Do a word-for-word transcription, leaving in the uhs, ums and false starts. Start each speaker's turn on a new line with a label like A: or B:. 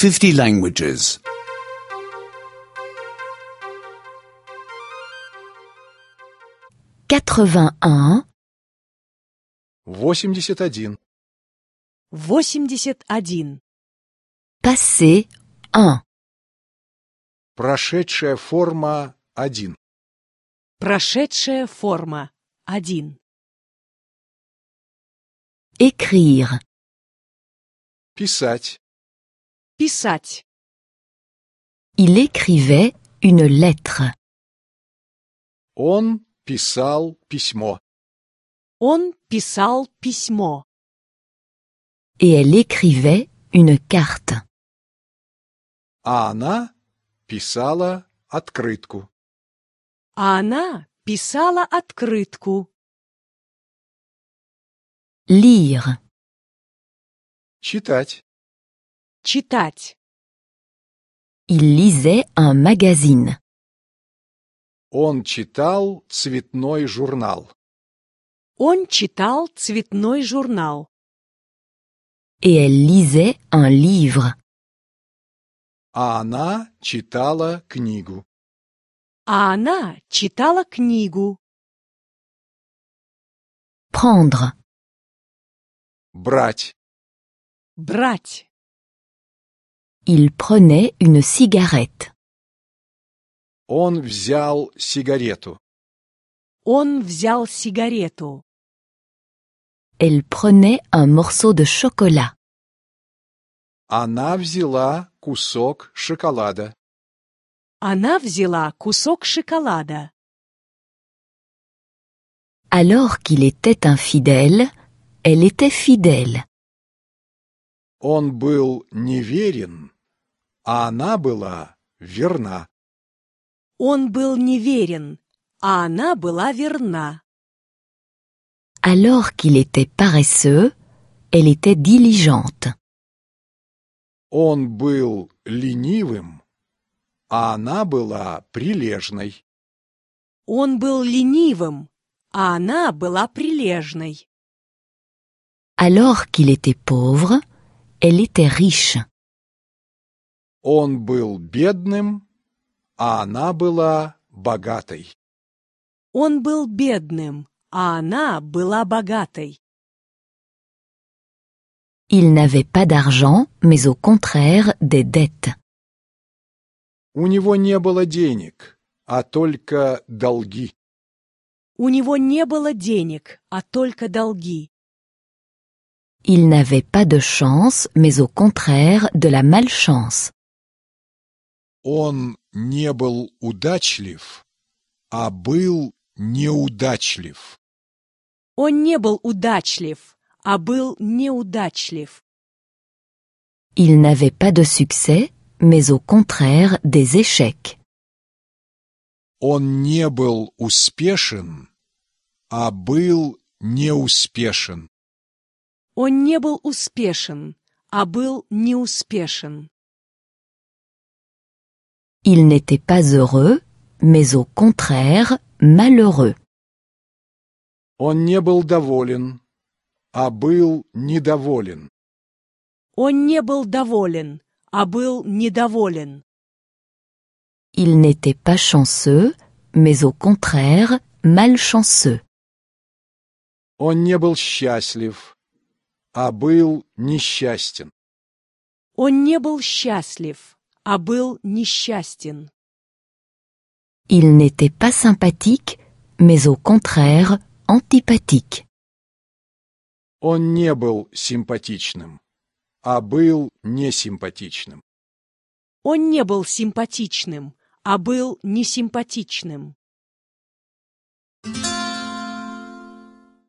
A: fifty languages.
B: quatre-vingt-un,
C: восемьдесят один.
D: восемьдесят один.
B: passé un,
C: Прошедшая форма один.
D: Прошедшая форма один.
B: écrire,
C: Писать.
D: Писать.
B: il écrivait une lettre.
C: Он писал письмо.
D: Он писал письмо.
B: Et elle écrivait une carte.
C: А она писала открытку.
D: А она писала открытку.
B: Lire,
C: Читать.
D: Читать.
B: il lisait un magazine.
C: Он читал цветной журнал.
D: Он читал цветной журнал.
B: Et elle lisait un livre.
C: А она читала книгу.
D: А она читала книгу.
B: Prendre,
C: Брать.
D: Брать.
B: il prenait une cigarette.
C: Он взял сигарету.
D: Он взял сигарету.
B: Elle prenait un morceau de chocolat.
C: Она взяла кусок шоколада.
D: Она взяла кусок шоколада.
B: Alors qu'il était infidèle, elle était fidèle.
C: Он был неверен, а она была верна.
D: Он был неверен, а она была верна.
B: Alors qu'il était paresseux, elle était diligente.
C: Он был ленивым, а она была прилежной.
D: Он был ленивым, а она была прилежной.
B: Alors qu'il était pauvre, elle était riche.
C: Он был бедным, а она была богатой.
D: Он был бедным, а она была богатой.
B: Il n'avait pas d'argent, mais au contraire des dettes.
C: У него не было денег, а только долги.
D: У него не было денег, а только долги.
B: Il n'avait pas de chance, mais au contraire de la malchance.
C: Он не был uдачлив, а был неудачлив.
D: Он не был удачлив, а был неудачлив.
B: Il n'avait pas de succès, mais au contraire des échecs.
C: Он не был успешен, а был неуспешен.
D: Он не был успешен, а был неуспешен.
B: Il n'était pas heureux, mais au contraire malheureux.
C: Он не был доволен, а был недоволен.
D: Он не был доволен, а был недоволен.
B: Il n'était pas chanceux, mais au contraire malchanceux.
C: Он не был счастлив, а был несчастен.
D: Он не был счастлив, а был несчастен.
B: Il n'était pas sympathique, mais au contraire antipathique.
C: Он не был симпатичным, а был несимпатичным.
D: Он не был симпатичным, а был несимпатичным.